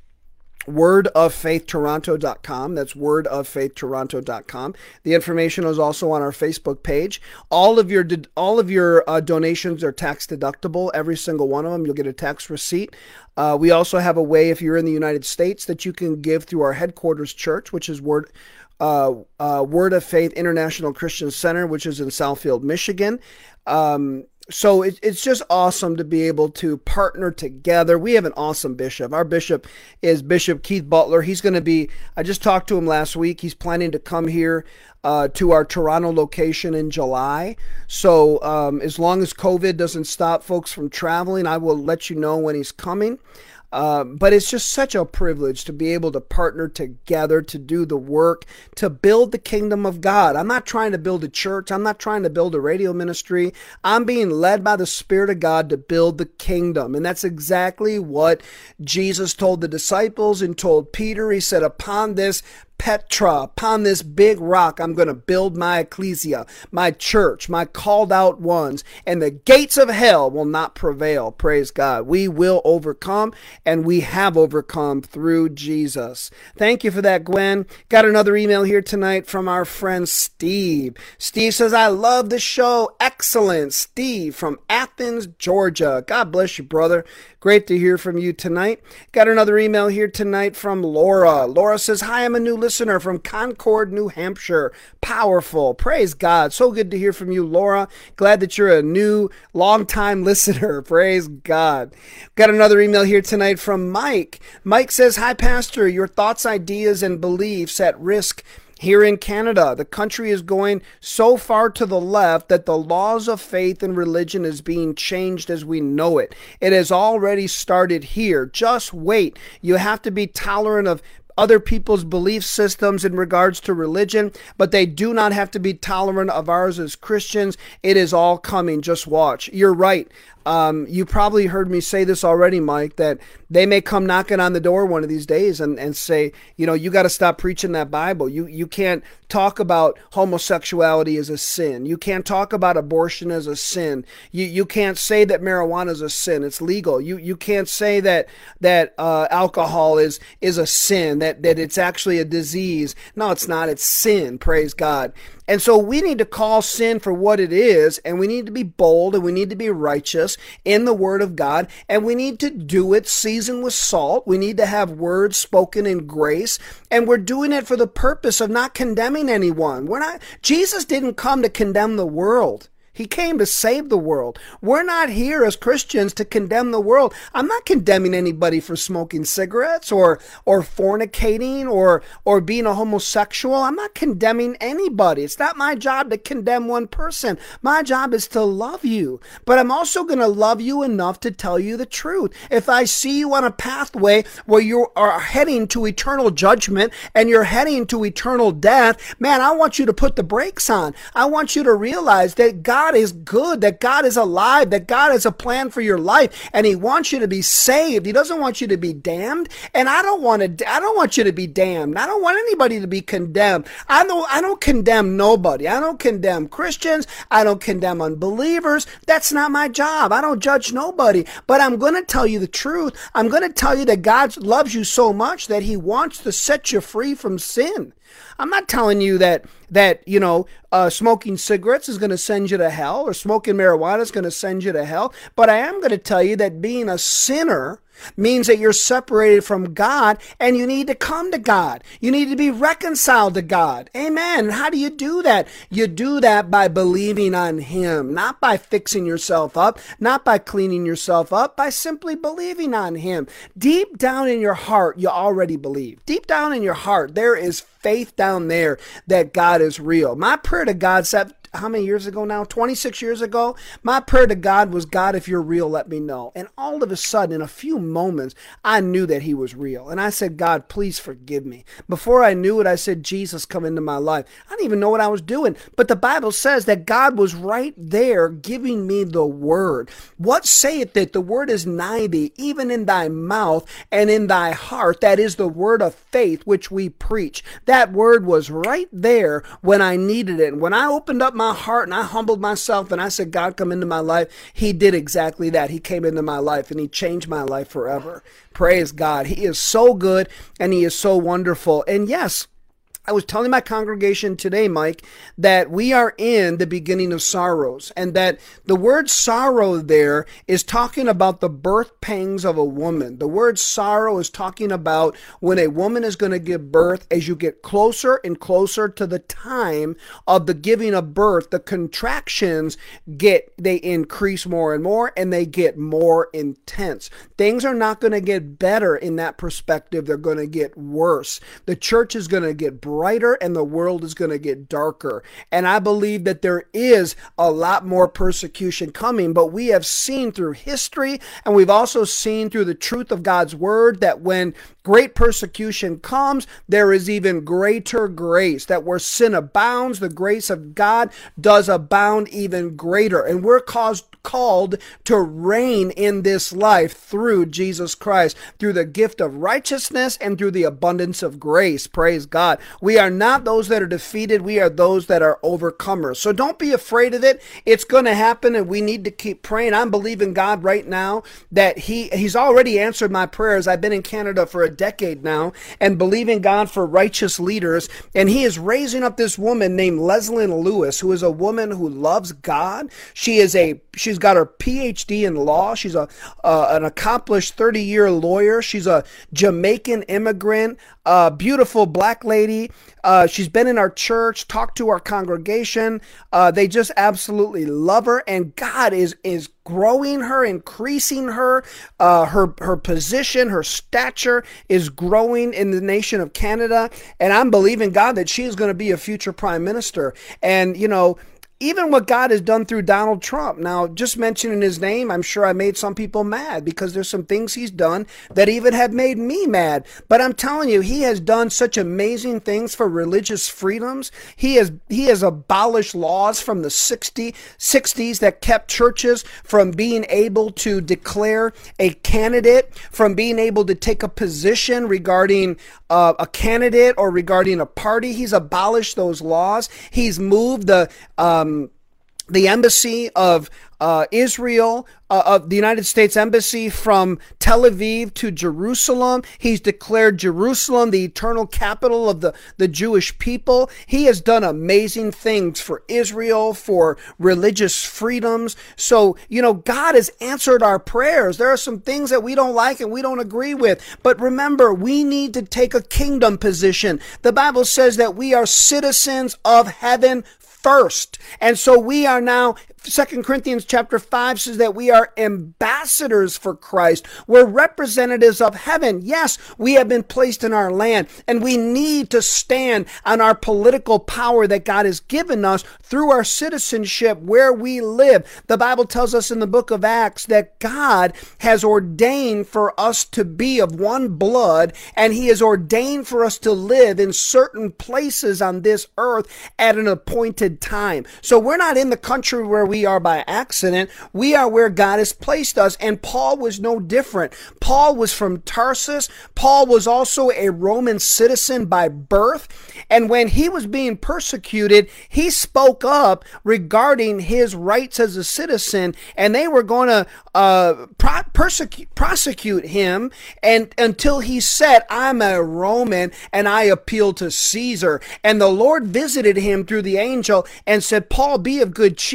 wordoffaithtoronto.com. That's wordoffaithtoronto.com. The information is also on our Facebook page. All of your donations are tax deductible. Every single one of them, you'll get a tax receipt. We also have a way, if you're in the United States, that you can give through our headquarters church, which is Word of Faith International Christian Center, which is in Southfield, Michigan. So it's just awesome to be able to partner together. We have an awesome bishop. Our bishop is Bishop Keith Butler. He's going to be, I just talked to him last week. He's planning to come here to our Toronto location in July. So as long as COVID doesn't stop folks from traveling, I will let you know when he's coming. But it's just such a privilege to be able to partner together to do the work, to build the kingdom of God. I'm not trying to build a church. I'm not trying to build a radio ministry. I'm being led by the Spirit of God to build the kingdom. And that's exactly what Jesus told the disciples and told Peter. He said, upon this Petra, upon this big rock, I'm going to build my ecclesia, my church, my called out ones, and the gates of hell will not prevail. Praise God. We will overcome, and we have overcome through Jesus. Thank you for that, Gwen. Got another email here tonight from our friend Steve. Steve says, I love the show. Excellent. Steve from Athens, Georgia. God bless you, brother. Great to hear from you tonight. Got another email here tonight from Laura. Laura says, hi, I'm a new listener from Concord, New Hampshire. Powerful. Praise God. So good to hear from you, Laura. Glad that you're a new, long-time listener. Praise God. Got another email here tonight from Mike. Mike says, hi, Pastor. Your thoughts, ideas, and beliefs at risk here in Canada. The country is going so far to the left that the laws of faith and religion is being changed as we know it. It has already started here. Just wait. You have to be tolerant of other people's belief systems in regards to religion, but they do not have to be tolerant of ours as Christians. It is all coming. Just watch. You're right. You probably heard me say this already, Mike, that they may come knocking on the door one of these days and say, you know, you got to stop preaching that Bible. You can't talk about homosexuality as a sin. You can't talk about abortion as a sin. You can't say that marijuana is a sin. It's legal. You can't say that alcohol is a sin, that it's actually a disease. No, it's not. It's sin. Praise God. And so we need to call sin for what it is, and we need to be bold, and we need to be righteous in the Word of God, and we need to do it seasoned with salt. We need to have words spoken in grace, and we're doing it for the purpose of not condemning anyone. Jesus didn't come to condemn the world. He came to save the world. We're not here as Christians to condemn the world. I'm not condemning anybody for smoking cigarettes or fornicating or being a homosexual. I'm not condemning anybody. It's not my job to condemn one person. My job is to love you. But I'm also going to love you enough to tell you the truth. If I see you on a pathway where you are heading to eternal judgment and you're heading to eternal death, man, I want you to put the brakes on. I want you to realize that God is good, that God is alive, that God has a plan for your life, and He wants you to be saved. He doesn't want you to be damned, and I don't want you to be damned. I don't want anybody to be condemned. I don't condemn nobody. I don't condemn Christians. I don't condemn unbelievers. That's not my job. I don't judge nobody, but I'm going to tell you the truth. I'm going to tell you that God loves you so much that He wants to set you free from sin. I'm not telling you that smoking cigarettes is going to send you to hell or smoking marijuana is going to send you to hell. But I am going to tell you that being a sinner Means that you're separated from God and you need to come to God. You need to be reconciled to God. Amen. And how do you do that? You do that by believing on Him, not by fixing yourself up, not by cleaning yourself up, by simply believing on Him. Deep down in your heart, you already believe. Deep down in your heart, there is faith down there that God is real. My prayer to God said, how many years ago now? 26 years ago. My prayer to God was, God, if you're real, let me know. And all of a sudden, in a few moments, I knew that He was real. And I said, God, please forgive me. Before I knew it, I said, Jesus, come into my life. I didn't even know what I was doing. But the Bible says that God was right there giving me the word. What saith it? The word is nigh thee, even in thy mouth and in thy heart. That is the word of faith which we preach. That word was right there when I needed it. And when I opened up my heart and I humbled myself and I said, God, come into my life, He did exactly that. He came into my life and He changed my life forever. Praise God. He is so good and He is so wonderful. And yes, I was telling my congregation today, Mike, that we are in the beginning of sorrows, and that the word sorrow there is talking about the birth pangs of a woman. The word sorrow is talking about when a woman is going to give birth. As you get closer and closer to the time of the giving of birth, the contractions they increase more and more, and they get more intense. Things are not going to get better in that perspective. They're going to get worse. The church is going to get brighter and the world is going to get darker. And I believe that there is a lot more persecution coming, but we have seen through history and we've also seen through the truth of God's word that when great persecution comes, there is even greater grace. That where sin abounds, the grace of God does abound even greater. And we're called to reign in this life through Jesus Christ, through the gift of righteousness and through the abundance of grace. Praise God. We are not those that are defeated. We are those that are overcomers. So don't be afraid of it. It's going to happen and we need to keep praying. I'm believing God right now that He's already answered my prayers. I've been in Canada for a decade now and believing God for righteous leaders. And He is raising up this woman named Leslyn Lewis, who is a woman who loves God. She's got her PhD in law. She's an accomplished 30-year lawyer. She's a Jamaican immigrant, beautiful black lady. She's been in our church, talked to our congregation. They just absolutely love her, and God is growing her, increasing her. Her position, her stature is growing in the nation of Canada, and I'm believing God that she is going to be a future prime minister. And even what God has done through Donald Trump. Now, just mentioning his name, I'm sure I made some people mad because there's some things he's done that even have made me mad. But I'm telling you, he has done such amazing things for religious freedoms. He has abolished laws from the 60s that kept churches from being able to declare a candidate, from being able to take a position regarding a candidate or regarding a party. He's abolished those laws. He's moved the embassy of Israel, of the United States Embassy from Tel Aviv to Jerusalem. He's declared Jerusalem the eternal capital of the Jewish people. He has done amazing things for Israel, for religious freedoms. So, God has answered our prayers. There are some things that we don't like and we don't agree with. But remember, we need to take a kingdom position. The Bible says that we are citizens of heaven first. And so we are now, 2 Corinthians chapter 5 says that we are ambassadors for Christ. We're representatives of heaven. Yes, we have been placed in our land, and we need to stand on our political power that God has given us through our citizenship where we live. The Bible tells us in the book of Acts that God has ordained for us to be of one blood, and He has ordained for us to live in certain places on this earth at an appointed time. So we're not in the country where we are by accident. We are where God has placed us. And Paul was no different. Paul was from Tarsus. Paul was also a Roman citizen by birth. And when he was being persecuted, he spoke up regarding his rights as a citizen, and they were going to prosecute him and until he said, I'm a Roman and I appeal to Caesar. And the Lord visited him through the angel and said, Paul, be of good cheer. You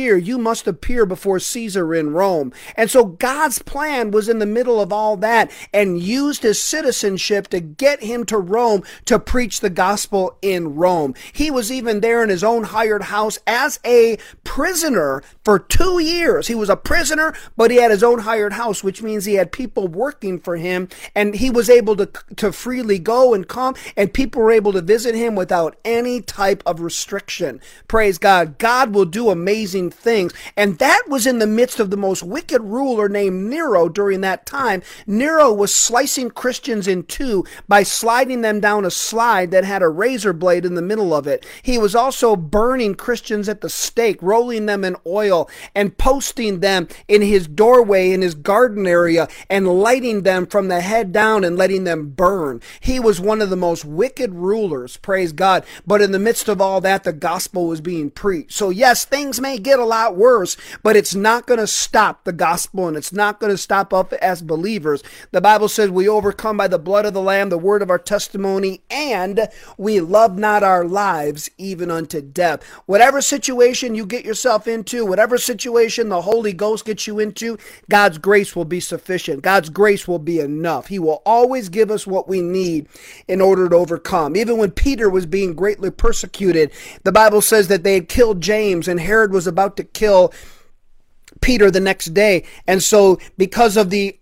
must appear before Caesar in Rome. And so God's plan was in the middle of all that and used his citizenship to get him to Rome to preach the gospel in Rome. He was even there in his own hired house as a prisoner for 2 years. He was a prisoner, but he had his own hired house, which means he had people working for him, and he was able to freely go and come, and people were able to visit him without any type of restriction. Praise God. God will do amazing things. And that was in the midst of the most wicked ruler named Nero during that time. Nero was slicing Christians in two by sliding them down a slide that had a razor blade in the middle of it. He was also burning Christians at the stake, rolling them in oil, and posting them in his doorway in his garden area and lighting them from the head down and letting them burn. He was one of the most wicked rulers, praise God. But in the midst of all that, the gospel was being preached. So yes, things may get a lot worse, but it's not going to stop the gospel, and it's not going to stop us as believers. The Bible says we overcome by the blood of the Lamb, the word of our testimony, and we love not our lives even unto death. Whatever situation you get yourself into, whatever situation the Holy Ghost gets you into, God's grace will be sufficient. God's grace will be enough. He will always give us what we need in order to overcome. Even when Peter was being greatly persecuted, the Bible says that they had killed James, and Herod was about to kill Peter the next day. And so because of the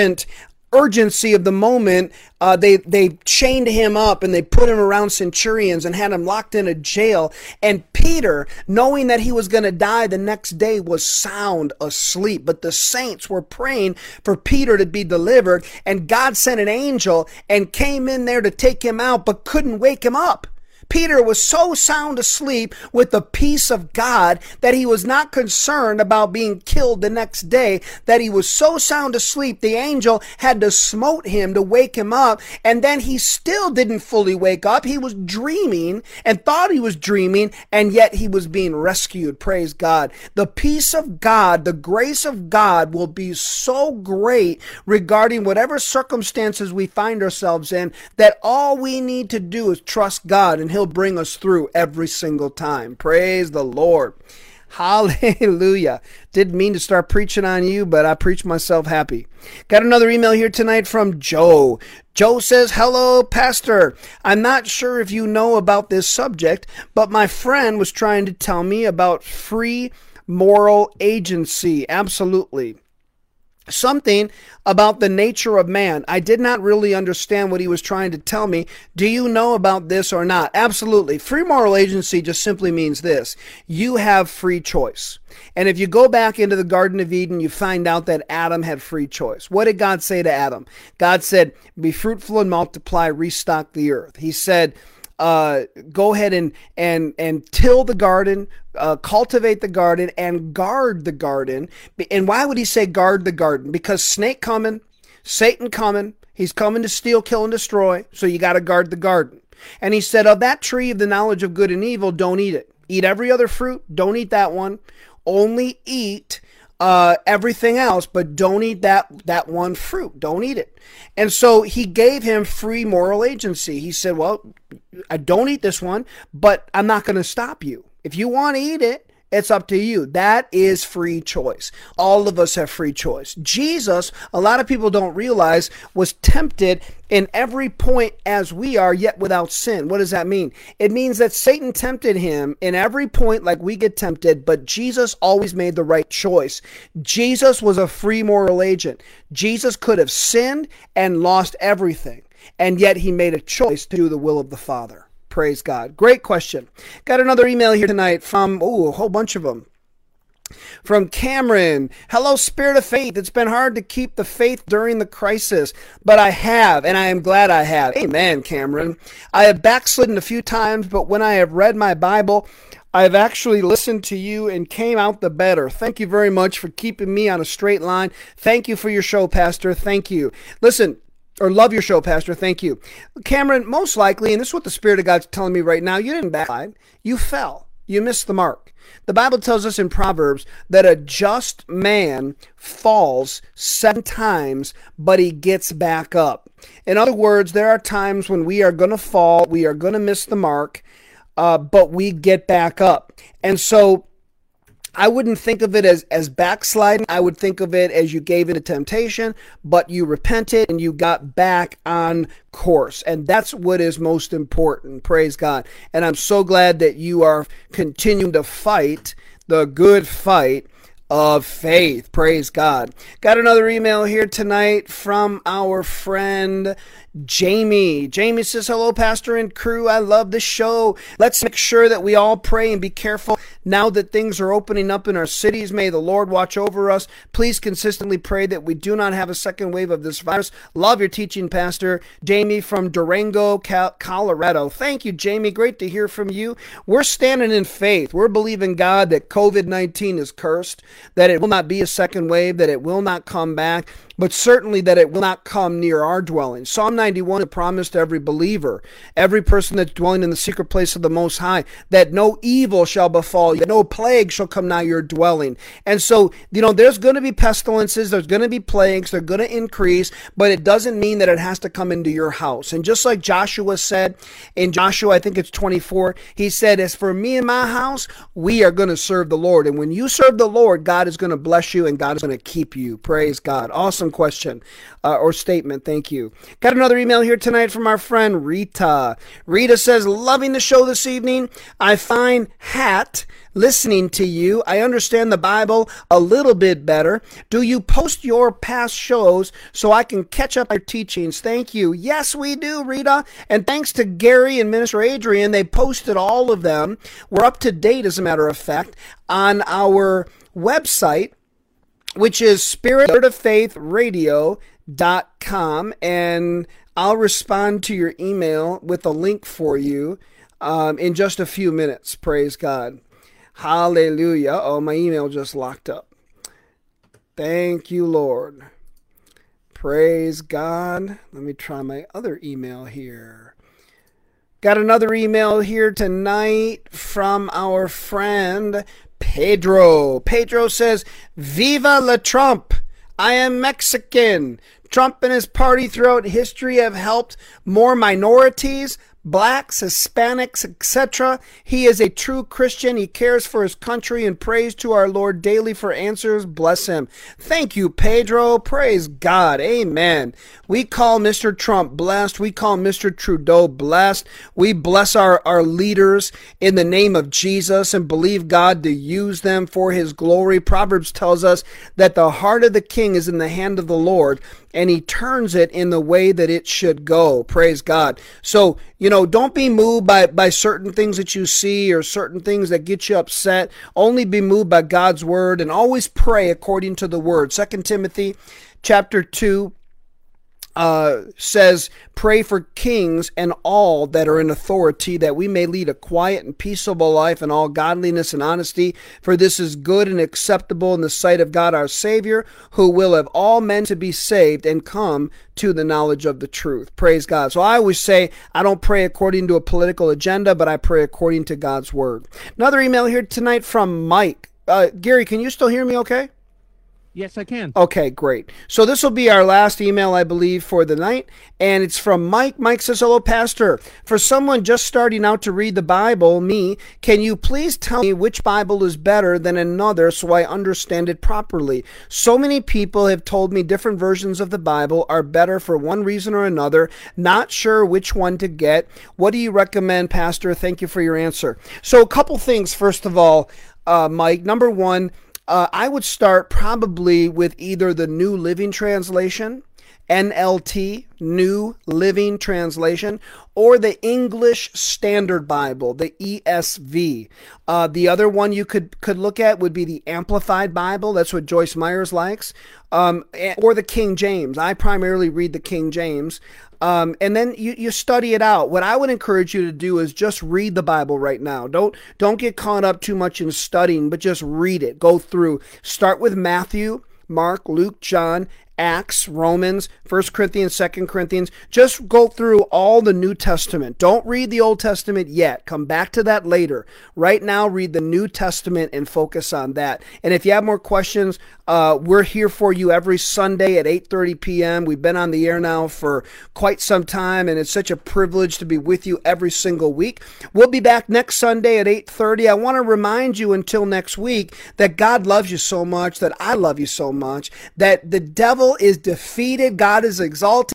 urgency of the moment, they chained him up and they put him around centurions and had him locked in a jail. And Peter, knowing that he was going to die the next day, was sound asleep. But the saints were praying for Peter to be delivered, and God sent an angel and came in there to take him out, but couldn't wake him up. Peter was so sound asleep with the peace of God that he was not concerned about being killed the next day, that he was so sound asleep the angel had to smote him to wake him up, and then he still didn't fully wake up. He was dreaming and thought he was dreaming, and yet he was being rescued. Praise God. The peace of God, the grace of God will be so great regarding whatever circumstances we find ourselves in, that all we need to do is trust God, and He'll bring us through every single time. Praise the Lord. Hallelujah. Didn't mean to start preaching on you, but I preached myself happy. Got another email here tonight from Joe. Joe says, hello, Pastor. I'm not sure if you know about this subject, but my friend was trying to tell me about free moral agency. Absolutely. Something about the nature of man. I did not really understand what he was trying to tell me. Do you know about this or not? Absolutely. Free moral agency just simply means this. You have free choice. And if you go back into the Garden of Eden, you find out that Adam had free choice. What did God say to Adam? God said, be fruitful and multiply, restock the earth. He said, go ahead and till the garden, cultivate the garden, and guard the garden. And why would he say guard the garden? Because snake coming, Satan coming, he's coming to steal, kill, and destroy. So you got to guard the garden. And he said, of that tree of the knowledge of good and evil, don't eat it. Eat every other fruit. Don't eat that one. Only eat everything else, but don't eat that one fruit. Don't eat it. And so he gave him free moral agency. He said, well, I don't eat this one, but I'm not going to stop you. If you want to eat it, it's up to you. That is free choice. All of us have free choice. Jesus, a lot of people don't realize, was tempted in every point as we are, yet without sin. What does that mean? It means that Satan tempted him in every point like we get tempted, but Jesus always made the right choice. Jesus was a free moral agent. Jesus could have sinned and lost everything, and yet he made a choice to do the will of the Father. Praise God. Great question. Got another email here tonight from, a whole bunch of them. From Cameron. Hello, Spirit of Faith. It's been hard to keep the faith during the crisis, but I have, and I am glad I have. Amen, Cameron. I have backslidden a few times, but when I have read my Bible, I have actually listened to you and came out the better. Thank you very much for keeping me on a straight line. Thank you for your show, Pastor. Thank you. Listen, or love your show, Pastor. Thank you. Cameron, most likely, and this is what the Spirit of God's telling me right now, you didn't backslide. You fell. You missed the mark. The Bible tells us in Proverbs that a just man falls 7 times, but he gets back up. In other words, there are times when we are going to fall, we are going to miss the mark, but we get back up. And so I wouldn't think of it as backsliding. I would think of it as you gave in to temptation, but you repented and you got back on course. And that's what is most important. Praise God. And I'm so glad that you are continuing to fight the good fight of faith. Praise God. Got another email here tonight from our friend Jamie. Jamie says, hello, Pastor and crew. I love the show. Let's make sure that we all pray and be careful now that things are opening up in our cities. May the Lord watch over us. Please consistently pray that we do not have a second wave of this virus. Love your teaching, Pastor. Jamie from Durango, Colorado. Thank you, Jamie. Great to hear from you. We're standing in faith. We're believing God that COVID-19 is cursed, that it will not be a second wave, that it will not come back, but certainly that it will not come near our dwelling. Psalm 91 promised every believer, every person that's dwelling in the secret place of the Most High, that no evil shall befall you, that no plague shall come nigh your dwelling. And so, there's going to be pestilences, there's going to be plagues, they're going to increase, but it doesn't mean that it has to come into your house. And just like Joshua said in Joshua, I think it's 24, he said, as for me and my house, we are going to serve the Lord. And when you serve the Lord, God is going to bless you and God is going to keep you. Praise God. Awesome question or statement. Thank you. Got another email here tonight from our friend Rita. Rita says, loving the show this evening. I find listening to you. I understand the Bible a little bit better. Do you post your past shows so I can catch up on your teachings? Thank you. Yes, we do, Rita. And thanks to Gary and Minister Adrian, they posted all of them. We're up to date, as a matter of fact, on our website, which is spiritoffaithradio.com, and I'll respond to your email with a link for you in just a few minutes. Praise God. Hallelujah. Oh, my email just locked up. Thank you, Lord. Praise God. Let me try my other email here. Got another email here tonight from our friend Pedro. Pedro says, Viva la Trump. I am Mexican. Trump and his party throughout history have helped more minorities, blacks, Hispanics, etc. He is a true Christian. He cares for his country and prays to our Lord daily for answers. Bless him. Thank you, Pedro. Praise God. Amen. We call Mr. Trump blessed. We call Mr. Trudeau blessed. We bless our leaders in the name of Jesus and believe God to use them for his glory. Proverbs tells us that the heart of the king is in the hand of the Lord, and he turns it in the way that it should go. Praise God. So, don't be moved by certain things that you see or certain things that get you upset. Only be moved by God's word and always pray according to the word. 2 Timothy chapter 2 says, pray for kings and all that are in authority, that we may lead a quiet and peaceable life in all godliness and honesty. For this is good and acceptable in the sight of God our Savior, who will have all men to be saved and come to the knowledge of the truth. Praise God. So I always say, I don't pray according to a political agenda, but I pray according to God's word. Another email here tonight from Mike. Gary, can you still hear me okay? Yes, I can. Okay, great. So this will be our last email, I believe, for the night. And it's from Mike. Mike says, hello, Pastor. For someone just starting out to read the Bible, me, can you please tell me which Bible is better than another so I understand it properly? So many people have told me different versions of the Bible are better for one reason or another. Not sure which one to get. What do you recommend, Pastor? Thank you for your answer. So a couple things, first of all, Mike. Number one, I would start probably with either the New Living Translation, NLT, New Living Translation, or the English Standard Bible, the ESV. The other one you could look at would be the Amplified Bible. That's what Joyce Myers likes. Or the King James. I primarily read the King James. And then you study it out. What I would encourage you to do is just read the Bible right now. Don't get caught up too much in studying, but just read it. Go through. Start with Matthew, Mark, Luke, John, Acts, Romans, 1 Corinthians, 2 Corinthians. Just go through all the New Testament. Don't read the Old Testament yet. Come back to that later. Right now, read the New Testament and focus on that. And if you have more questions, we're here for you every Sunday at 8:30 p.m. We've been on the air now for quite some time, and it's such a privilege to be with you every single week. We'll be back next Sunday at 8:30. I want to remind you until next week that God loves you so much, that I love you so much, that the devil is defeated, God is exalted.